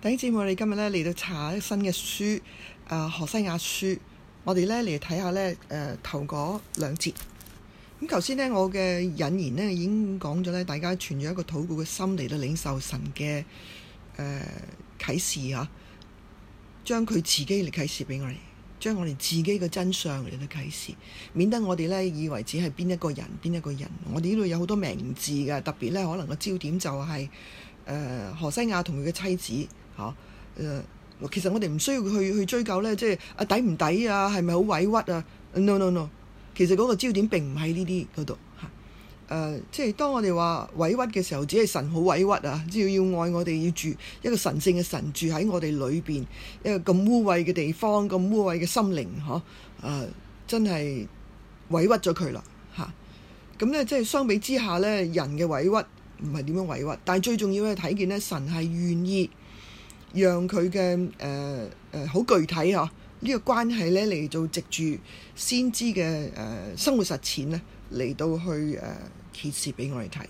弟兄姊妹，我哋今日咧嚟到查一新嘅書，何西亞書。我哋咧嚟睇下咧，頭嗰兩節。咁頭先咧，我嘅引言咧已經講咗咧，大家存咗一個禱告嘅心嚟到領受神嘅啟示嚇，將佢自己嚟啟示俾我哋，將我哋自己嘅真相嚟到啟示，免得我哋咧以為只係邊一個人。我哋呢度有好多名字嘅，特別咧可能個焦點就係何西亞同佢嘅妻子嚇。其實我哋唔需要去追究咧，即係抵唔抵啊，係咪好委屈啊 ？No， 其實嗰個焦點並唔喺呢啲嗰度嚇。即係當我哋話委屈嘅時候，只係神好委屈啊！只要愛我哋，要住一個神聖嘅神住喺我哋裏邊，一個咁污穢嘅地方，咁污穢嘅心靈嗬，真係委屈咗佢啦嚇。咁咧即係相比之下咧，人嘅委屈唔係點樣委屈，但係最重要係睇見咧，神係願意讓佢嘅好具體嗬呢個關係咧嚟做藉住先知嘅生活實踐咧嚟到去揭示俾我哋睇。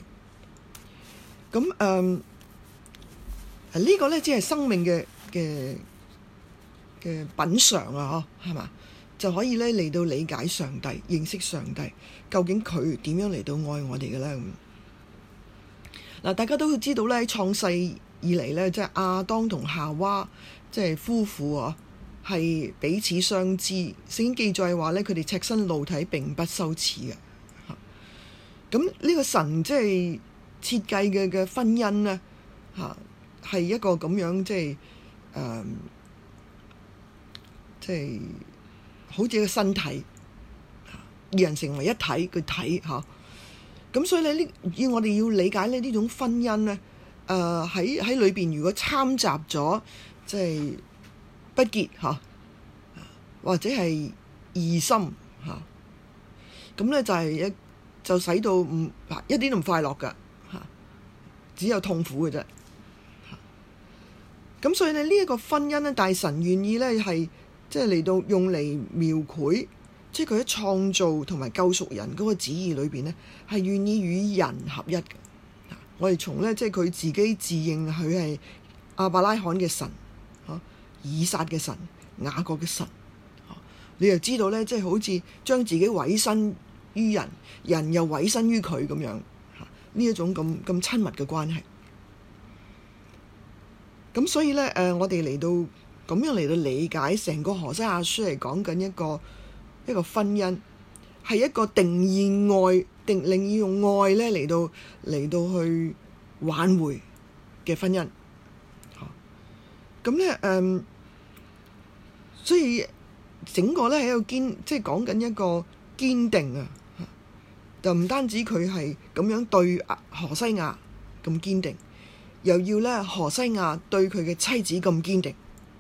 咁呢個咧只係生命嘅品嚐啊，係嘛，就可以咧嚟到理解上帝、認識上帝，究竟佢點樣嚟到愛我哋嘅咧？嗱，大家都知道咧，喺創世以嚟咧，即係亞當同夏娃即係夫婦啊，係彼此相知。聖經記載話咧，佢哋赤身露體並不羞恥嘅。咁呢個神即係設計嘅婚姻咧，係一個咁樣即係好似個身體，二人成為一體嘅體嚇。咁所以咧，我哋要理解咧呢種婚姻咧，喺裏邊如果摻雜咗即係不潔嚇，或者係異心嚇，咁咧就使到一啲都唔快樂㗎嚇，只有痛苦嘅啫。咁所以咧呢一個婚姻咧，大神願意咧係即係嚟到用嚟描繪。即係佢喺創造同埋救贖人嗰個旨意裏邊咧，係願意與人合一嘅。我哋從咧即係佢自己自認佢係亞伯拉罕嘅神，以撒嘅神，雅各嘅神，你就知道咧，即係好似將自己委身於人，人又委身於佢咁樣，呢一種咁親密嘅關係。咁所以咧我哋嚟到咁樣嚟到理解成個何西阿書係講緊一個婚姻係一個定義愛，令要用愛咧嚟到去挽回嘅婚姻。咁咧所以整個咧喺度即係講緊一個堅定啊，就唔單止佢係咁樣對何西亞咁堅定，又要咧何西亞對佢嘅妻子咁堅定。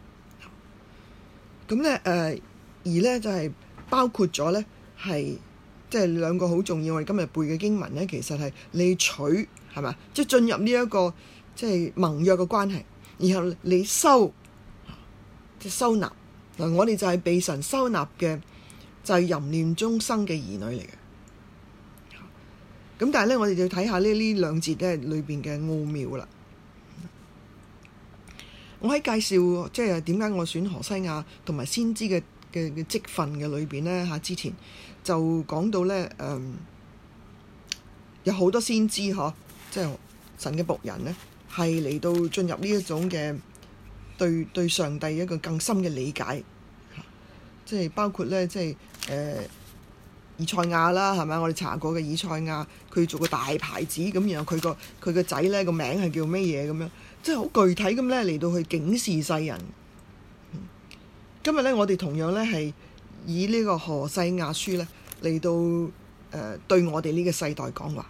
咁咧而咧就係包括咗咧，係即係兩個好重要。我哋今日背嘅經文咧，其實係你取係嘛，即係進入呢一個即係盟約嘅關係，然後你收即係收納嗱。我哋就係被神收納嘅，就係淫亂中生嘅兒女嚟嘅。咁但係咧，我哋就要睇下呢兩節咧裏邊嘅奧妙啦。我喺介紹即係點解我選何西亞同埋先知嘅職分嘅裏邊咧嚇，之前就講到咧有好多先知嗬，即係神嘅僕人咧，係嚟到進入呢一種嘅對上帝一個更深嘅理解，即係包括咧即係以賽亞啦，係咪？我哋查過嘅以賽亞，佢做個大牌子咁，然後佢個仔咧個名係叫咩嘢咁樣，即係好具體咁咧嚟到去警示世人。今日咧，我哋同樣咧係以呢個何西亞書咧嚟到對我哋呢個世代講話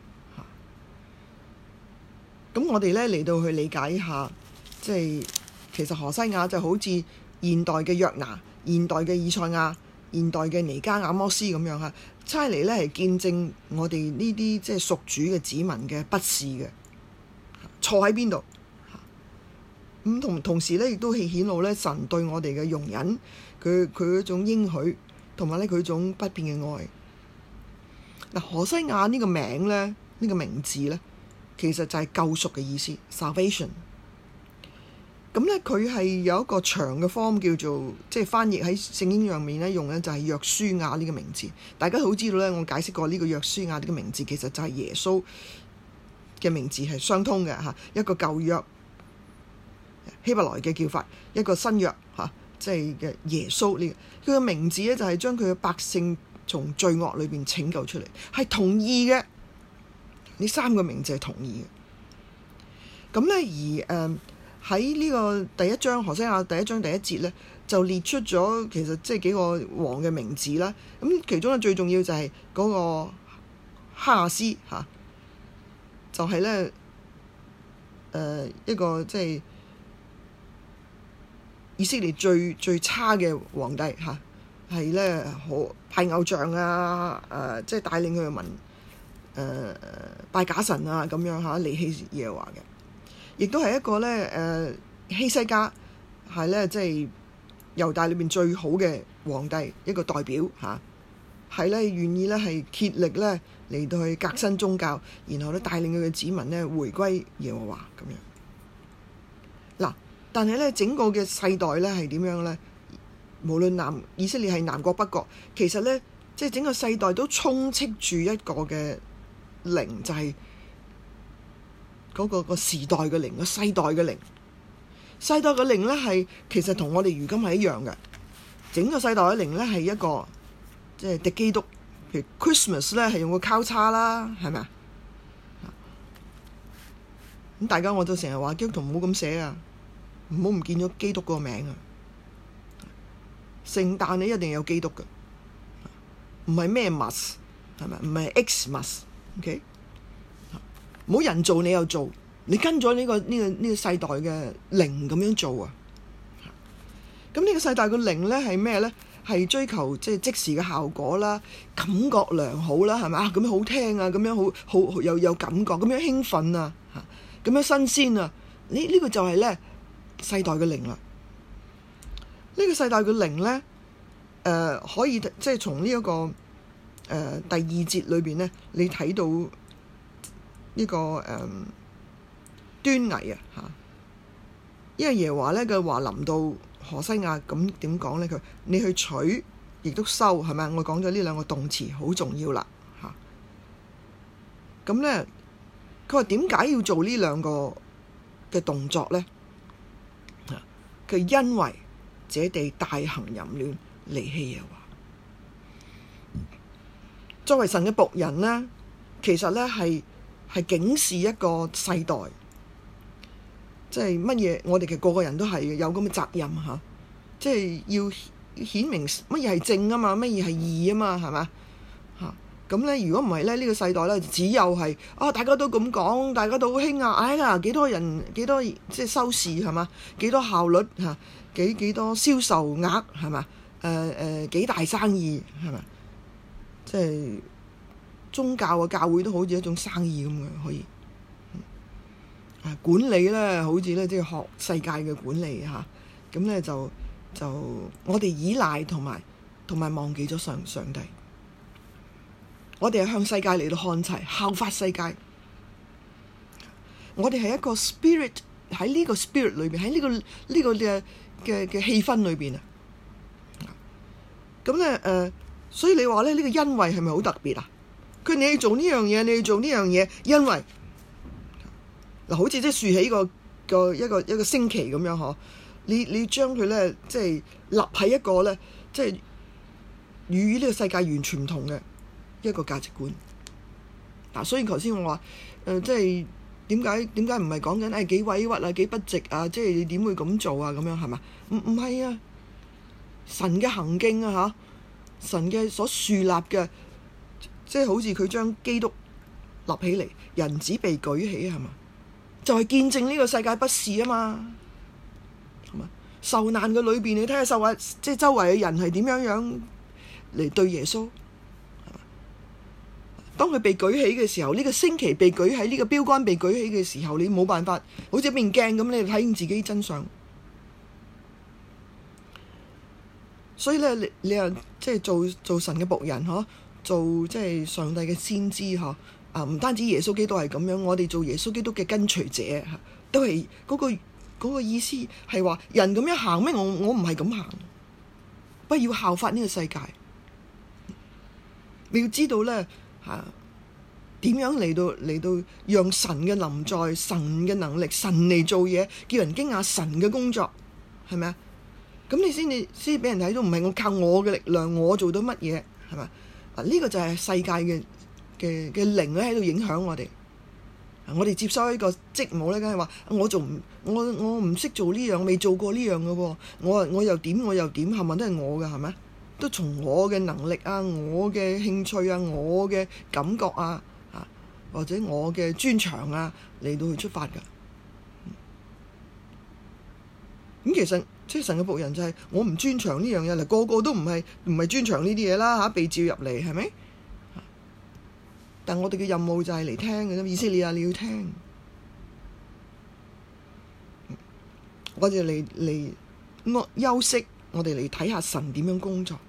嚇。咁我哋咧嚟到去理解一下，即係其實何西亞就好似現代嘅約拿、現代嘅以賽亞、現代嘅彌迦、亞摩斯咁樣嚇，差嚟咧係見證我哋呢啲即係屬主嘅子民嘅不是嘅錯喺邊度。咁同時咧，亦都係顯露咧神對我哋嘅容忍，佢嗰種應許，同埋咧佢種不變嘅愛。嗱，何西亞呢個名咧，呢個名字咧，其實就係救贖嘅意思 ，salvation。 咁咧佢係有一個長嘅 form 叫做，即係翻譯喺聖經上面咧用咧就係約書亞呢個名字。大家好知道咧，我解釋過呢個約書亞呢個名字其實就係耶穌嘅名字係相通嘅嚇，一個舊約希伯來嘅叫法，一個新約嚇，即係嘅耶穌呢個佢嘅名字咧就係將佢嘅百姓從罪惡裏邊拯救出嚟，係同意嘅。呢三個名字係同意嘅。咁咧而喺呢個第一章何西阿第一章第一節咧，就列出咗其實即係幾個王嘅名字啦。咁其中咧最重要就係嗰個哈亞斯嚇，就係咧一個即係以色列最差嘅皇帝嚇，係咧好拜偶像啊，即係帶領佢嘅民拜假神啊咁樣嚇，離棄耶和華嘅。亦都係一個咧希西家，係咧即係猶大裏邊最好嘅皇帝，一個代表嚇，係咧願意咧係竭力咧嚟到去革新宗教，然後咧帶領佢嘅子民咧回歸耶和華咁樣。嗱，但係咧整個嘅世代咧係點樣咧？無論以色列係南國北國，其實咧即係整個世代都充斥住一個嘅靈，就係嗰個時代嘅靈，個世代嘅靈。世代嘅靈咧係其實同我哋如今係一樣嘅。整個世代嘅靈咧係一個即係敵基督，譬如 Christmas 咧係用個交叉啦，係咪啊？咁大家我就成日話基督徒唔好咁寫啊，唔好唔見咗基督個名啊。聖誕你一定有基督嘅，唔係咩 must 係咪？唔係 Xmas，OK？唔好人做你又做，你跟咗呢個世代嘅靈咁樣做啊！咁呢個世代嘅靈咧係咩咧？係追求即時嘅效果啦，感覺良好啦，係咪啊？咁樣好聽啊，咁樣好又有感覺，咁樣興奮啊，咁樣新鮮啊！呢個就係咧世代嘅靈啦。呢個世代嘅靈咧，可以即係從呢一個第二節裏邊咧，你睇到呢個端倪啊嚇，因為耶和華咧嘅話臨到何西阿，咁點講咧？佢你去取亦都收，係咪？我講咗呢兩個動詞好重要啦嚇。咁咧，佢話點解要做呢兩個嘅動作咧？佢因為這地大行淫亂，離棄耶和華。作為神嘅僕人咧，其實咧係警示一個世代，即係乜嘢？我哋其實個個人都係有咁嘅責任嚇，即係要顯明乜嘢係正啊嘛，乜嘢係義啊嘛，係嘛嚇？咁咧，如果唔係咧，呢個世代咧只有係大家都咁講，大家都好興啊！哎呀，幾多人幾多即係收視係嘛？幾多效率嚇？幾多銷售額係嘛？幾大生意係嘛？即係宗教嘅教會都好似一種生意咁嘅，可以管理咧，好似咧即係學世界嘅管理嚇。咁咧就我哋依賴同埋忘記咗上帝。我哋係向世界嚟到看齊，效法世界。我哋係一個 spirit， 喺呢個 spirit 裏邊，喺呢個嘅氣氛裏邊啊。咁咧所以你話咧呢個恩惠係咪好特別啊？佢你要做呢樣嘢，你要做呢樣嘢，因為嗱，好似即係豎起一個星旗咁樣嗬。你將佢咧即係立喺一個咧即係與呢個世界完全唔同嘅一個價值觀。嗱，所以頭先我話即係點解唔係講緊幾委屈啊，幾不值啊？即係你點會咁做啊？咁樣係嘛？唔係啊！神嘅行徑啊嚇，神嘅所樹立嘅，即係好似佢將基督立起嚟，人子被舉起係嘛？就係見證呢個世界不是啊嘛，係嘛？受難嘅裏邊，你睇下即係周圍嘅人係點樣嚟對耶穌。當佢被舉起嘅時候，呢個星旗被舉起，呢個標杆被舉起嘅時候，你冇辦法，好似一面鏡咁，你睇見自己真相。所以咧，你又即係做神嘅僕人嗬，做即係上帝嘅先知嗬。唔單止耶穌基督係咁樣，我哋做耶穌基督嘅跟隨者都係嗰個個意思係話人咁樣行咩？我唔係咁行，不要效法呢個世界。你要知道咧點樣嚟到讓神嘅臨在、神嘅能力、神嚟做嘢，叫人驚訝神嘅工作，係咪啊？咁你先俾人睇到，唔係我靠我嘅力量，我做到乜嘢，係咪？呢個就係世界嘅靈咧喺度影響我哋。我哋接收一個職務咧，梗係話我唔識做呢樣，未做過呢樣嘅喎，我又點，係咪都係我嘅，係咪？都從我嘅能力啊，我嘅興趣啊，我嘅感覺啊，或者我嘅專長啊嚟到去出發㗎。咁其實即係神嘅僕人就係我唔專長呢樣嘢，嗱個個都唔係專長呢啲嘢啦，被召入嚟係咪？但我哋嘅任務就係嚟聽嘅啫，以色列啊，你要聽，我哋嚟休息，我哋嚟睇下神點樣工作，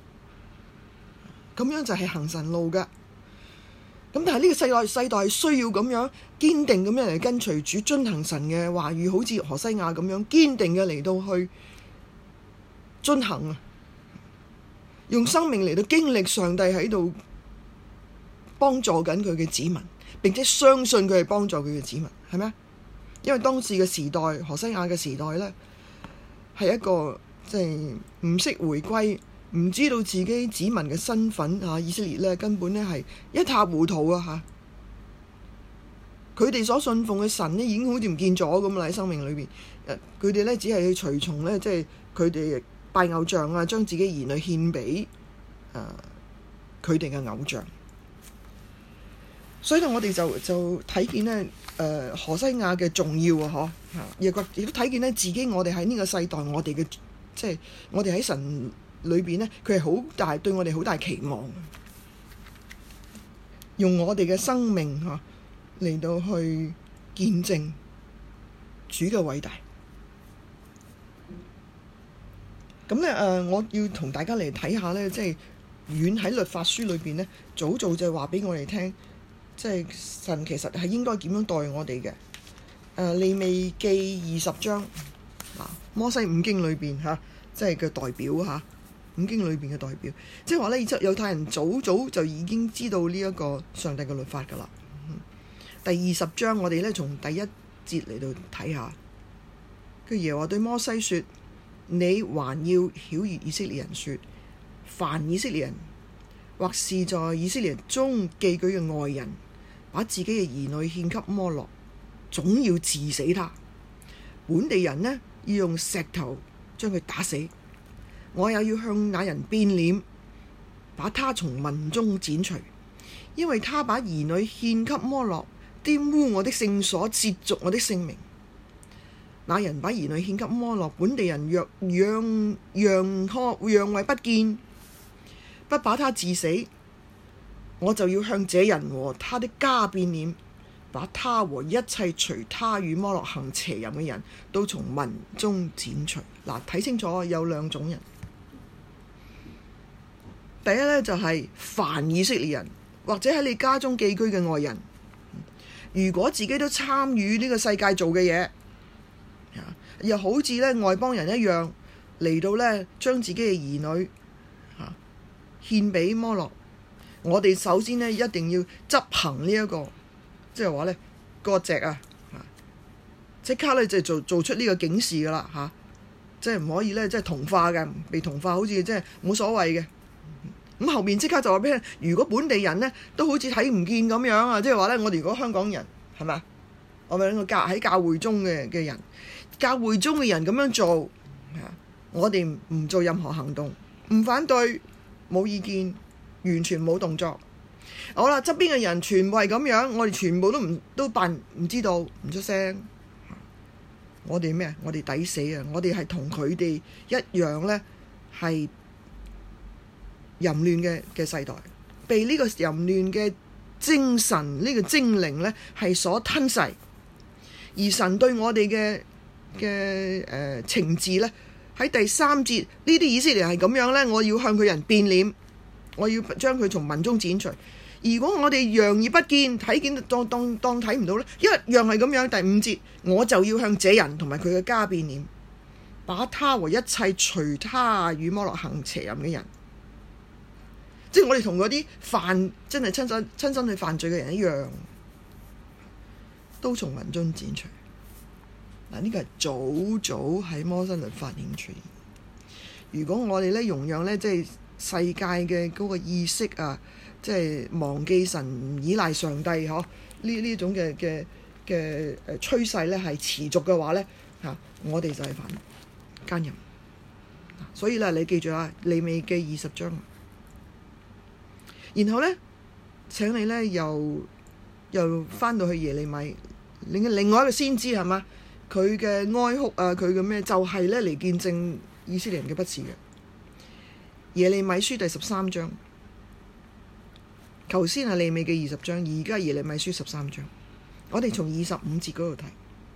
咁樣就係行神路㗎。咁但係呢個世代係需要咁樣堅定咁樣嚟跟隨主，遵行神嘅話語，好似何西亞咁樣堅定嘅嚟到去遵行啊，用生命嚟到經歷上帝喺度幫助緊佢嘅子民，並且相信佢係幫助佢嘅子民，係咪？因為當時嘅時代，何西亞嘅時代呢，係一個即係唔識回歸，唔知道自己子民嘅身份啊！以色列呢根本呢係一塌糊塗啊！佢哋所信奉嘅神呢已經好似唔見咗咁啦，喺生命裏邊，佢哋呢只係去隨從呢，即係佢哋拜偶像啊，將自己兒女獻俾佢哋嘅偶像。所以我哋就睇見咧，何西亞嘅重要啊，亦都睇見咧自己我哋喺呢個世代，我哋嘅即係我哋喺神裏邊咧，佢係好大對我哋好大期望，用我哋嘅生命嚟到去見證主嘅偉大。咁咧我要同大家嚟睇下咧，即係遠喺律法書裏邊咧，早就係話俾我哋聽。即係神其實係應該點樣待我哋嘅？利未記20章摩西五經裏邊即係嘅代表五經裏邊嘅代表，即係話咧，猶太人早就已經知道呢一個上帝嘅律法㗎啦。第20章我哋咧從第1節嚟到睇下，佢耶和華對摩西說：你還要曉諭以色列人說，凡以色列人或是在以色列人中寄居嘅外人，把自己嘅兒女獻給摩洛，總要治死他。本地人呢，要用石頭將佢打死。我也要向那人變臉，把他從民中剪除，因為他把兒女獻給摩洛，玷污我的聖所，褻瀆我的聖名。那人把兒女獻給摩洛，本地人若讓為不見，不把他治死，我就要向這人和他的家變臉，把他和一切隨他與摩洛行邪淫嘅人都從民中剪除。嗱，睇清楚，有兩種人。第一呢，就係凡以色列人或者喺你家中寄居嘅外人，如果自己都參與呢個世界做嘅嘢，又好似呢外邦人一樣嚟到呢將自己嘅兒女獻俾摩洛，我哋首先呢一定要執行呢一個，即係話呢割席即刻呢就做出呢個警示噶啦即係唔可以呢，即係同化嘅，被同化好似即係冇所謂嘅。咁後面即刻就話俾你，如果本地人呢都好似睇唔見咁樣即係話呢，我哋如果香港人係咪？我哋喺教會中嘅人，教會中嘅人咁樣做，我哋唔做任何行動，唔反對，冇意見，完全冇動作。好啦，側邊嘅人全部係咁樣，我哋全部都扮唔知道，唔出聲。我哋咩？我哋抵死啊！我哋係同佢哋一樣呢，係淫亂嘅世代，被呢個淫亂嘅精神，呢個精靈呢係所吞噬。而神對我哋嘅懲治呢，喺第3節，呢啲以色列人係咁樣呢，我要向佢人變臉，我要將佢從民中剪除。 如果我哋佯而不見，睇見當睇唔到呢，一樣係咁樣。第5節，我就要向這人同埋佢嘅家變臉，把他和一切隨他與摩洛行邪淫嘅人，即係我哋同嗰啲真係親身去犯罪嘅人一樣，都從民中剪除。嗱，呢個係早喺摩西律法已經出現。如果我哋咧容讓咧，即係世界嘅嗰個意識啊，即係忘記神、唔依賴上帝嗬，呢種嘅趨勢咧係持續嘅話咧嚇，我哋就係犯奸淫。所以咧，你記住啊，利未記20章。然後咧，請你咧又翻到去耶利米，另外一個先知係嘛？佢嘅哀哭啊，佢嘅咩就係咧嚟見證以色列人嘅不是嘅。耶利米書第13章，頭先係利未記20章，而家耶利米書13章，我哋從25節嗰度睇。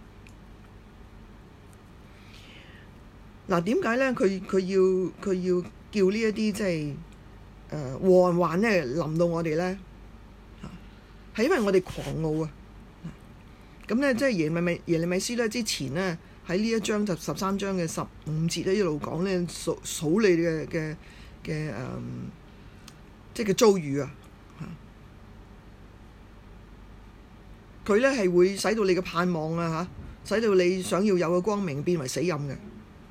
嗱，點解咧？佢要叫呢一啲即係禍患咧臨到我哋咧？係因為我哋狂傲啊！咁咧，即係耶利米書咧之前咧喺呢一章就13章嘅15節咧一路講咧數你嘅即係嘅遭遇啊！佢咧係會使到你嘅盼望啊使到你想要有嘅光明變為死蔭嘅。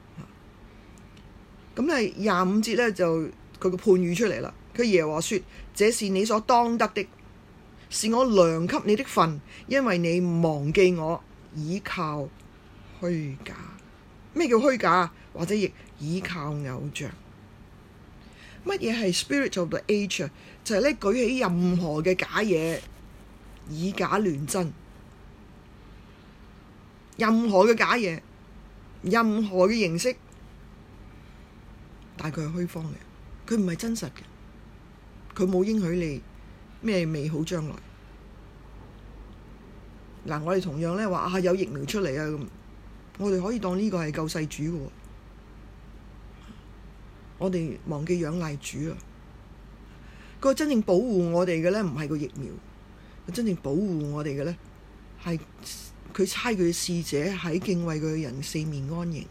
咁咧25節咧就佢個判語出嚟啦。佢耶和華說：這是你所當得的，是我量給你的份，因為你忘記我，倚靠虛假。咩叫虛假？或者亦倚靠偶像。乜嘢係 spirit of the age 啊？就係咧舉起任何嘅假嘢，以假亂真。任何嘅假嘢，任何嘅形式，但係佢係虛謊嘅，佢唔係真實嘅，佢冇應許你咩美好將來。嗱，我哋同樣咧話有疫苗出嚟啊，咁我哋可以當呢個係救世主嘅。我哋忘記仰賴主啊！個真正保護我哋嘅咧，唔係個疫苗，真正保護我哋嘅咧，係佢差佢嘅使者喺敬畏佢嘅人四面安營。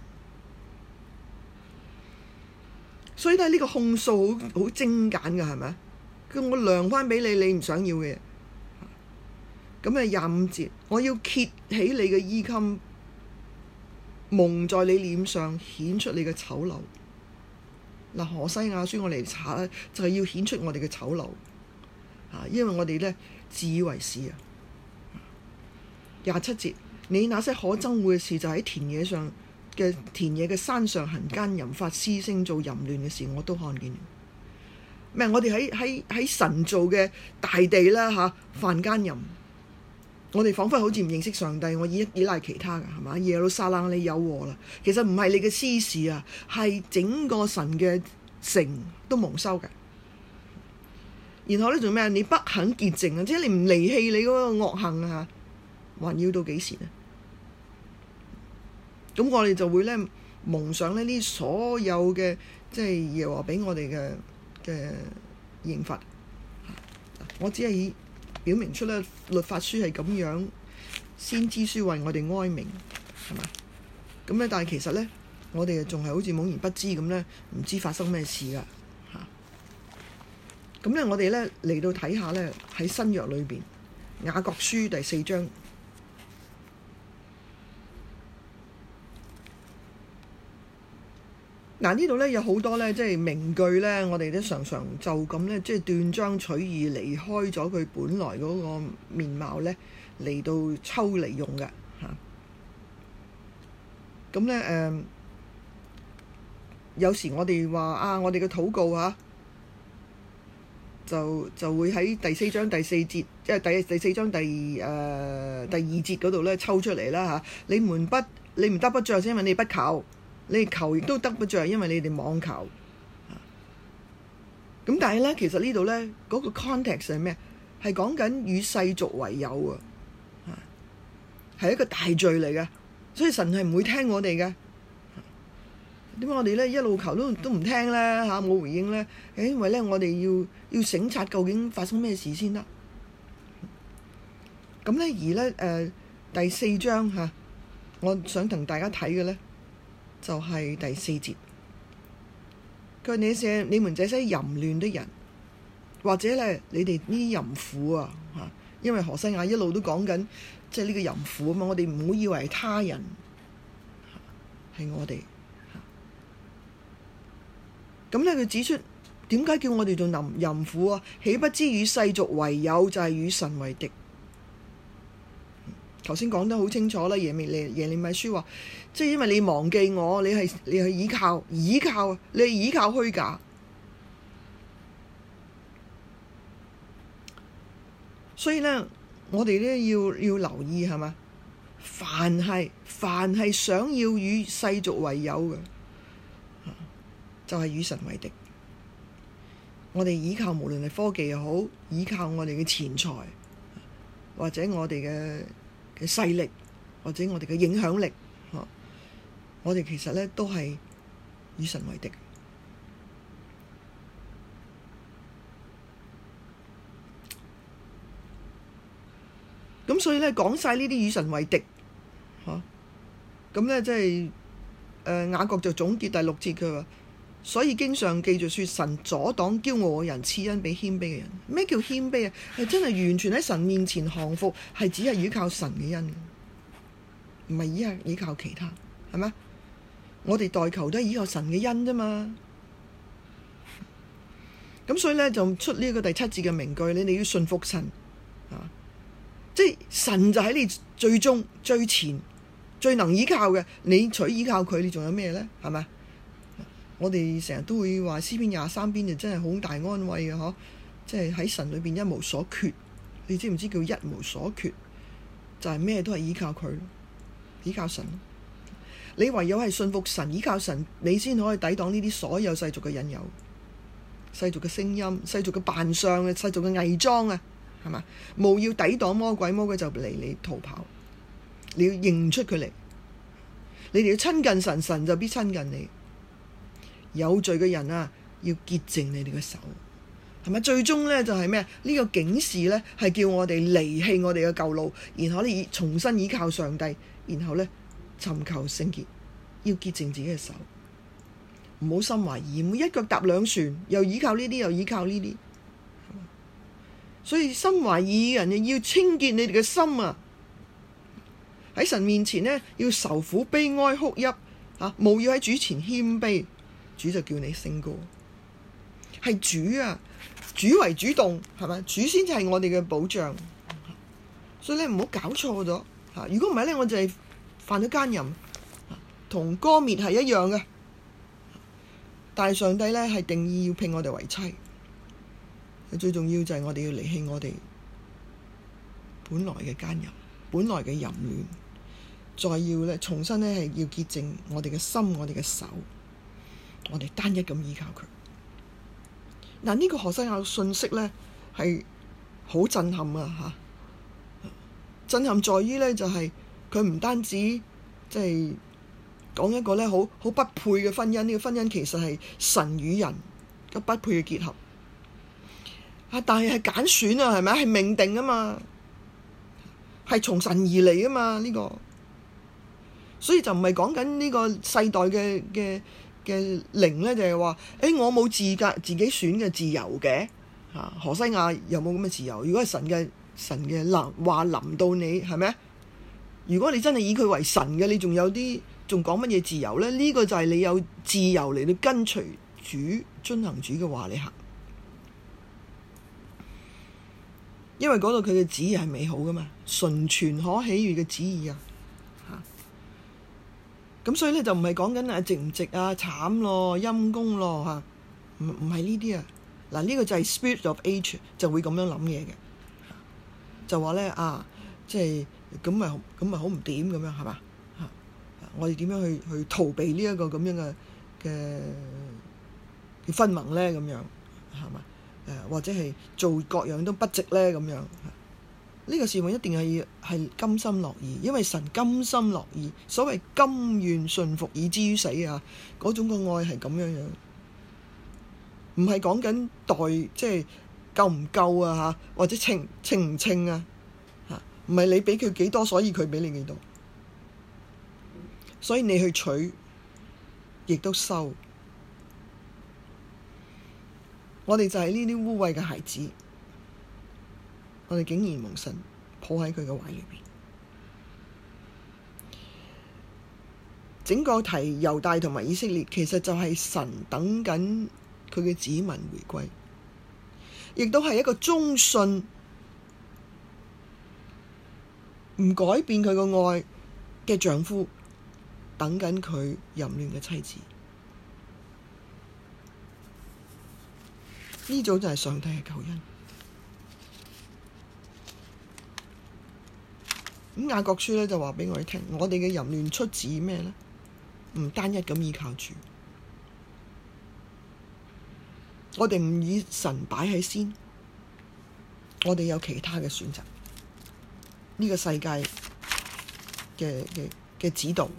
所以咧，呢個控訴好精簡嘅，係咪？佢我量翻俾你，你唔想要嘅嘢。咁啊25節，我要揭起你嘅衣襟，蒙在你臉上，顯出你嘅醜陋。嗱，何西亞書我嚟查咧，就係要顯出我哋嘅醜陋，因為我哋咧自以為是啊。27節，你那些可憎惡嘅事，就喺田野嘅山上行奸淫、發嘶聲、做淫亂嘅事，我都看見。咩？我哋喺神造嘅大地啦犯奸淫。我哋彷彿好似唔認識上帝，我依賴其他嘅係嘛？耶路撒冷你有禍啦！其實唔係你嘅私事啊，係整個神嘅城都蒙羞嘅。然後咧做咩？你不肯潔淨啊，即係你唔離棄你嗰個惡行啊，還要到幾時呢？咁我哋就會咧蒙上呢啲所有嘅即係耶和華俾我哋嘅刑罰。我只係表明出咧律法書係咁樣，先知書為我哋哀鳴，係嘛？咁咧，但係其實咧，我哋仲係好似懵然不知咁咧，唔知發生咩事噶嚇。咁咧，我哋咧嚟到睇下咧喺新約裏邊雅各書第4章。嗱，呢度咧有好多咧，即係名句咧，我哋都常常就咁咧，即係斷章取義，離開咗佢本來嗰個面貌咧，嚟到抽嚟用嘅嚇。咁咧有時我哋話我哋嘅禱告就會喺第4章第4節，即係第4章第2節嗰度咧抽出嚟啦嚇。你唔得不着，因為你不求。你求亦都得不着，因為你哋妄求。咁但係咧，其實呢度咧嗰個 context 係咩？係講緊與世俗為友啊，係一個大罪嚟嘅，所以神係唔會聽我哋嘅。 點解我哋咧一路求都唔聽咧嚇，冇回應咧？因為咧我哋要省察究竟發生咩事先得。咁咧而咧第4章嚇，我想同大家睇嘅咧就係第4節。佢話你們這些淫亂的人，或者咧你哋呢啲淫婦啊嚇，因為何西阿一路都講緊即係呢個淫婦啊嘛，我哋唔好以為係他人，係我哋。咁咧佢指出點解叫我哋做淫婦啊？豈不知與世俗為友，就係與神為敵。頭先講得好清楚啦，耶利米書話，即係因為你忘記我，你係依靠，你係依靠虛假。所以咧，我哋咧要留意係嘛？凡係想要與世俗為友嘅，就係與神為敵。我哋依靠無論係科技又好，依靠我哋嘅錢財，或者我哋嘅勢力，或者我哋嘅影響力，我哋其實咧都係與神為敵。咁所以咧講晒呢啲與神為敵，咁咧即係雅各就總結第6節，佢話：所以經上記著說，神阻擋驕傲嘅人，賜恩俾謙卑嘅人。咩叫謙卑啊？係真係完全喺神面前降服，係只係依靠神嘅恩，唔係依靠其他，係咪？我哋代求都係依靠神嘅恩啫嘛。咁所以咧就出呢個第7節嘅名句，你哋要順服神啊！即係神就喺你最終最前最能依靠嘅，你除依靠佢，你仲有咩咧？係咪？我哋成日都會話詩篇23篇就真係好大安慰嘅嗬，即係喺神裏邊一無所缺。你知唔知叫一無所缺？就係咩都係依靠佢，依靠神。你唯有係信服神，依靠神，你先可以抵擋呢啲所有世俗嘅引誘、世俗嘅聲音、世俗嘅扮相嘅、世俗嘅偽裝啊！係嘛？務要抵擋魔鬼，魔鬼就離你逃跑。你要認出佢嚟，你哋要親近神，神就必親近你。有罪嘅人啊，要潔淨你哋嘅手，係咪？最終咧就係咩？呢個警示咧係叫我哋離棄我哋嘅舊路，然後咧重新依靠上帝，然後咧尋求聖潔，要潔淨自己嘅手，唔好心懷二意，唔好一腳踏兩船，又依靠呢啲，又依靠呢啲。所以心懷二意嘅人要清潔你哋嘅心啊！喺神面前呢，要愁苦悲哀哭泣啊！務要喺主前謙卑，主就叫你升高。係主啊，主為主動，係咪？主先至係我哋嘅保障。所以咧唔好搞錯咗嚇。如果唔係咧，我就係犯咗奸淫，同歌篾係一樣嘅。但係上帝咧係定義要聘我哋為妻。最重要就係我哋要離棄我哋本來嘅奸淫，本來嘅淫亂，再要咧重新咧係要潔淨我哋嘅心，我哋嘅手，我哋單一咁依靠佢。嗱，呢個何西阿信息咧係好震撼啊！震撼在於咧就係佢唔單止即係講一個咧好不配嘅婚姻，呢個婚姻其實係神與人嘅不配嘅結合。但係揀選啊，係咪？係命定啊嘛，係從神而嚟啊嘛，呢個，所以就唔係講緊呢個世代嘅靈咧，就係話，我冇自己選嘅自由嘅嚇。何西阿有冇咁嘅自由？如果係神嘅話臨到你，係咪？如果你真係以佢為神嘅，你仲講乜嘢自由咧？呢個就係你有自由嚟到跟隨主，遵行主嘅話你行。因為嗰度佢嘅旨意係美好噶嘛，純全可喜悅嘅旨意啊，咁所以咧就唔係講緊值唔值啊，慘咯，陰公咯嚇，唔係呢啲啊。嗱，呢個就係 spirit of age 就會咁樣諗嘢嘅，就話咧即係咁咪好唔掂咁樣係嘛嚇？我哋點樣去逃避呢一個咁樣嘅婚盟咧？咁樣係嘛？或者係做各樣都不值咧咁樣， 呢個侍奉一定係甘心樂意，因為神甘心樂意。所謂甘願順服以至於死啊，嗰種個愛係咁樣樣，唔係講緊即係夠唔夠啊嚇，或者稱唔稱啊嚇，唔係你俾佢幾多，所以佢俾你幾多，所以你去取，亦都收。我哋就係呢啲污穢嘅孩子。我哋竟然蒙神抱喺佢嘅懷裏邊。整個提猶大同埋以色列，其實就係神等緊佢嘅子民回歸，亦都係一個忠信唔改變佢個愛嘅丈夫，等緊佢淫亂嘅妻子。呢種就係上帝嘅救恩。咁雅各書咧就話俾我哋聽，我哋嘅淫亂出自咩呢？唔單一咁依靠主，我哋唔以神擺喺先，我哋有其他嘅選擇。呢個世界嘅指導，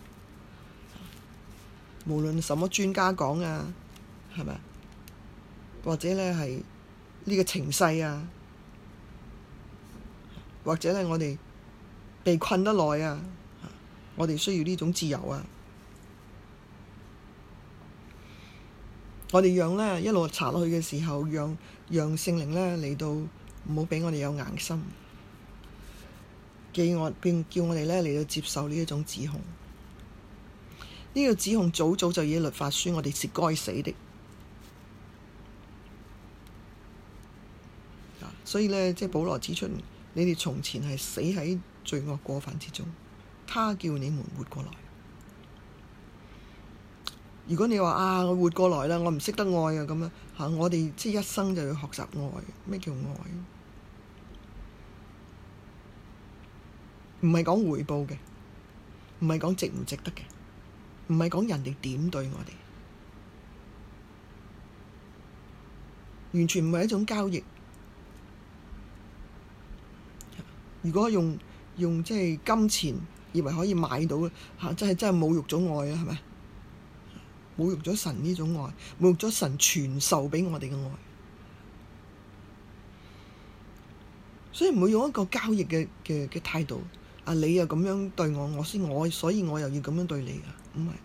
無論什麼專家講啊，係咪？或者咧係呢個情勢啊，或者咧我哋被困得耐啊，我哋需要呢種自由啊。我哋讓咧一路查落去嘅時候，讓聖靈咧嚟到，唔好俾我哋有硬心，叫我哋咧嚟到接受呢一種指控。呢個指控早就以律法書，我哋是該死的。所以咧，即係保羅指出，你哋從前係死喺罪惡過犯之中，他叫你們活過來。如果你話我活過來啦，我唔識得愛啊咁樣嚇，我哋即係一生就要學習愛。咩叫愛？唔係講回報嘅，唔係講值唔值得嘅，唔係講人哋點對我哋，完全唔係一種交易。如果用即係金錢以為可以買到嚇，真係侮辱咗愛啊，係咪？侮辱咗神呢種愛，侮辱咗神傳授俾我哋嘅愛。所以唔會用一個交易嘅態度。你又咁樣對我，所以我又要咁樣對你啊？唔係。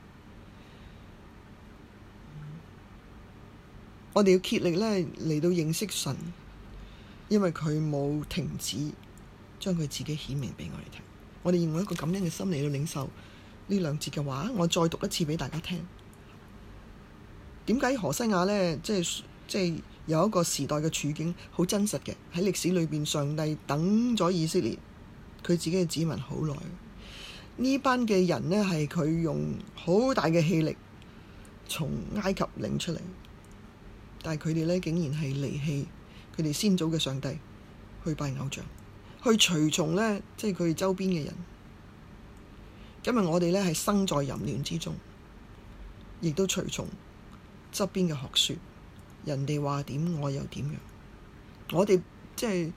我哋要竭力咧嚟到認識神，因為佢冇停止將佢自己顯明俾我哋睇。我哋用一個咁樣嘅心嚟到領受呢兩節嘅話，我再讀一次俾大家聽。點解何西亞呢？即係有一個時代嘅處境好真實嘅，喺歷史裏邊，上帝等咗以色列佢自己嘅子民好耐。呢班嘅人呢，係佢用好大嘅氣力從埃及領出嚟，但係佢哋呢，竟然係離棄佢哋先祖嘅上帝，去拜偶像，去隨從呢，即係佢哋周邊嘅人。今日我哋呢，係生在淫亂之中，亦都隨從側邊嘅學說，人哋話點我又點樣。我哋即係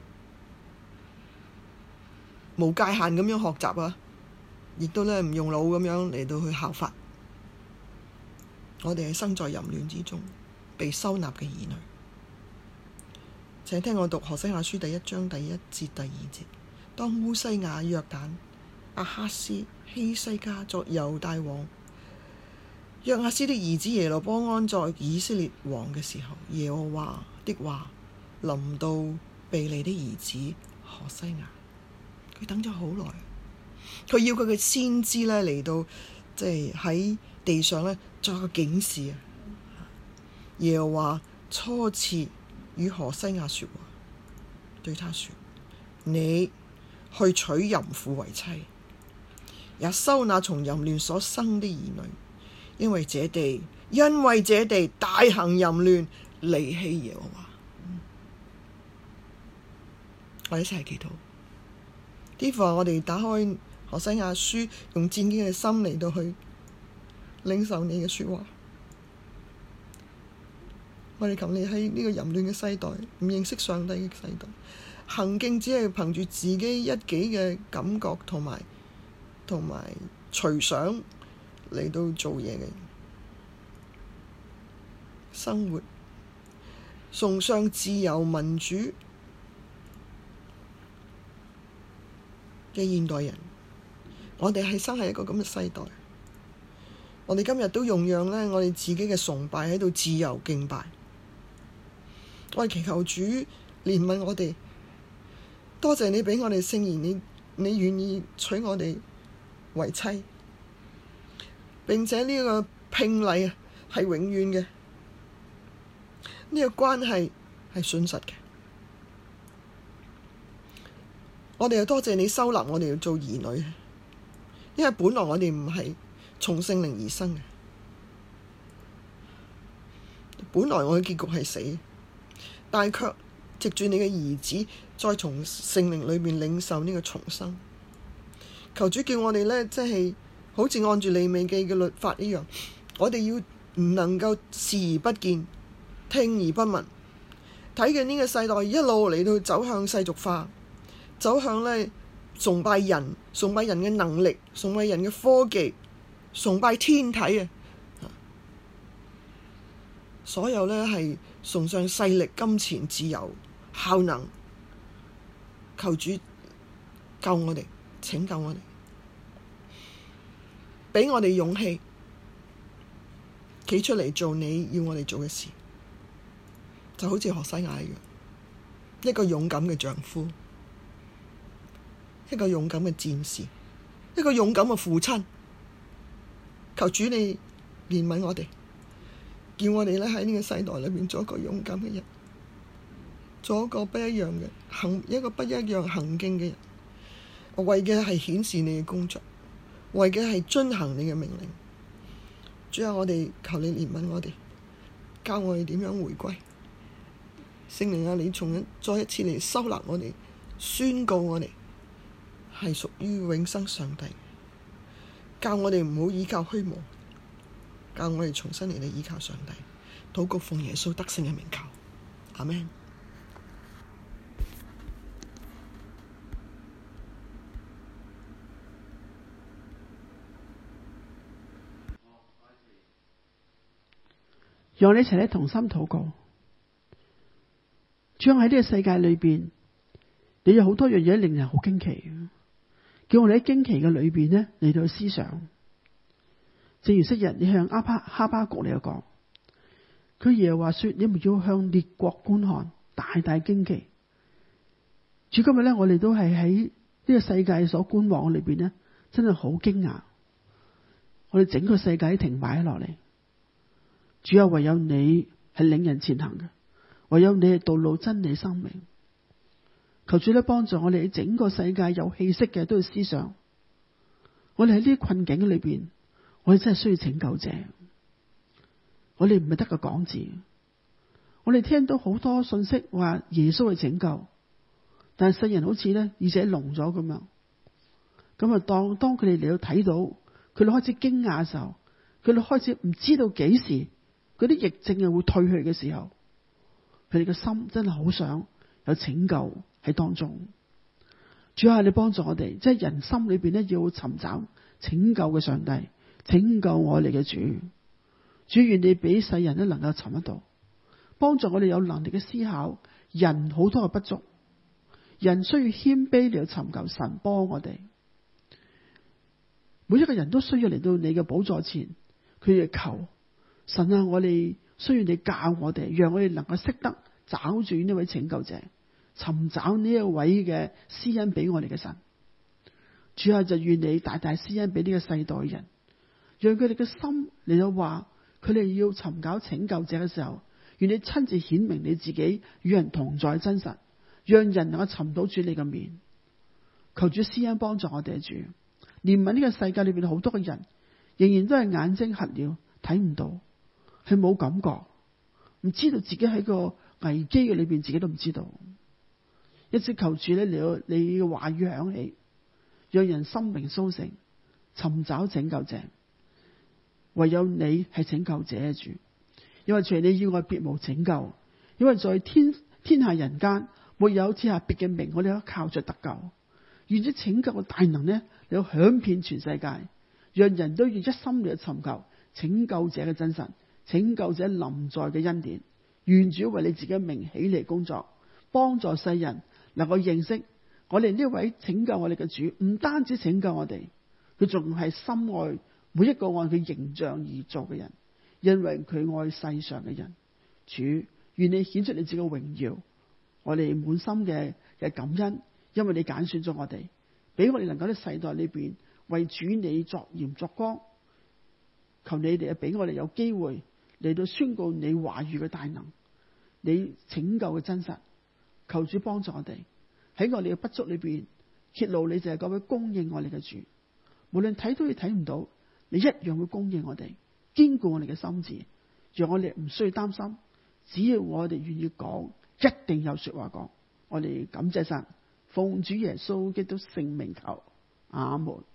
無界限咁樣學習啊，亦都咧唔用腦咁樣嚟到去效法。我哋係生在淫亂之中，被收納嘅兒女。請聽我讀何西阿書第1章第1節第2節。當烏西雅、約旦、亞哈斯、希西家作猶大王，約阿斯的兒子耶羅波安作以色列王嘅時候，耶和華的話臨到毗尼的兒子何西雅。佢等咗好耐，佢要佢嘅先知咧嚟到，即係喺地上咧作一個警示啊！耶和華初次與何西阿說話，對他說：你去娶淫婦為妻，也收那從淫亂所生的兒女。因為這地大行淫亂，離棄耶和華。我哋一齊祈禱。天父啊，我哋打開何西阿書，用戰兢嘅心嚟到去領受你嘅說話。我哋求你喺呢個淫亂嘅世代，唔認識上帝嘅世代， 行徑只係憑住自己一己嘅感覺同埋隨想嚟到做嘢嘅生活，崇尚自由民主嘅現代人，我哋係生喺一個咁嘅世代。我哋今日都容讓呢，我哋自己嘅崇拜喺度自由敬拜。我哋祈求主憐憫我哋，多謝你俾我哋聖言，你願意娶我哋為妻，並且呢個聘禮係永遠嘅，呢個關係係信實嘅。我哋又多謝你收納我哋要做兒女，因為本來我哋唔係從聖靈而生嘅，本來我嘅結局係死，但係卻藉住你嘅兒子再從聖靈裏面領受呢個重生。求主叫我哋呢，即係好似按住利未記嘅律法一樣，我哋要唔能夠視而不見，聽而不聞，睇見呢個世代一路嚟到走向世俗化，走向呢崇拜人嘅能力，崇拜人嘅科技，崇拜天體啊！所有呢係崇尚勢力、金錢、自由、效能。求主救我哋，拯救我哋，畀我哋勇氣，企出嚟做你要我哋做嘅事，就好似何西阿一樣，一個勇敢嘅丈夫，一個勇敢嘅戰士，一個勇敢嘅父親。求主你憐憫我哋，叫我哋咧喺呢個世代裏面做一個勇敢嘅人，做一個不一樣嘅行徑嘅人。我為嘅係顯示你嘅工作，為嘅係遵行你嘅命令。主啊，我哋求你憐憫我哋，教我哋點樣回歸。聖靈啊，你再一次嚟收納我哋，宣告我哋係屬於永生上帝。教我哋唔好依靠虛無，教我哋重新嚟到依靠上帝。禱告奉耶穌得勝嘅名求，阿們。 讓我哋一齊同心禱告。主喺呢個世界裏邊，你有好多樣嘢令人好驚奇，叫我哋喺驚奇嘅裏邊呢嚟到思想。正如昔日你向哈巴谷嚟講，佢耶和華說：你們要向列國觀看，大大驚奇。主今日呢，我哋都係喺呢個世界所觀望裏邊呢，真係好驚訝。我哋整個世界停擺落嚟，主啊，唯有你係領人前行嘅，唯有你係道路、真理、生命。求主咧幫助我哋喺整個世界有氣息嘅都要思想，我哋喺呢啲困境裏邊，我哋真係需要拯救者。我哋唔係得個講字，我哋聽到好多信息話耶穌係拯救，但係世人好似咧耳仔聾咗咁樣。咁啊，當佢哋嚟到睇到，佢哋開始驚訝嘅時候，佢哋開始唔知道幾時嗰啲疫症係會退去嘅時候，佢哋嘅心真係好想有拯救喺當中。主啊，你幫助我哋，即係人心裏邊咧要尋找拯救嘅上帝，拯救我哋嘅主。主，願你俾世人都能夠尋得到，幫助我哋有能力嘅思考。人好多嘅不足，人需要謙卑嚟尋求神幫我哋。每一個人都需要嚟到你嘅寶座前，佢哋求神啊，我哋需要你教我哋，讓我哋能夠識得找住呢位拯救者，尋找呢一位嘅施恩俾我哋嘅神。主啊，就願你大大施恩俾呢個世代人，讓佢哋嘅心嚟到話，佢哋要尋找拯救者嘅時候，願你親自顯明你自己與人同在真實，讓人能夠尋到主你嘅面。求主施恩幫助我哋，主憐憫呢個世界裏邊好多嘅人，仍然都係眼睛瞎了，睇唔到，係冇感覺，唔知道自己喺個危機嘅裏邊，自己都唔知道。一直求主咧，你嘅話語響起，讓人心靈甦醒，尋找拯救者。唯有你係拯救者主，因為除你以外別無拯救，因為在天下人間沒有賜下別嘅名，我哋可靠着得救。願主拯救嘅大能呢，你要響遍全世界，讓人都要一心嚟尋求拯救者嘅真實，拯救者臨在嘅恩典。願主為你自己嘅名起嚟工作，幫助世人能夠認識我哋呢位拯救我哋嘅主。唔單止拯救我哋，佢仲係深愛每一個按佢形象而做嘅人，因為佢愛世上嘅人。主，願你顯出你自己嘅榮耀，我哋滿心嘅感恩，因為你揀選咗我哋，俾我哋能夠喺世代裏邊為主你作鹽作光。求你哋俾我哋有機會嚟到宣告你話語嘅大能，你拯救嘅真實。求主幫助我哋喺我哋嘅不足裏邊揭露你就係嗰位供應我哋嘅主。無論睇到你睇唔到，你一樣會供應我哋，堅固我哋嘅心智，讓我哋唔需要擔心。只要我哋願意講，一定有說話講。我哋感謝神，奉主耶穌基督聖名求，阿門。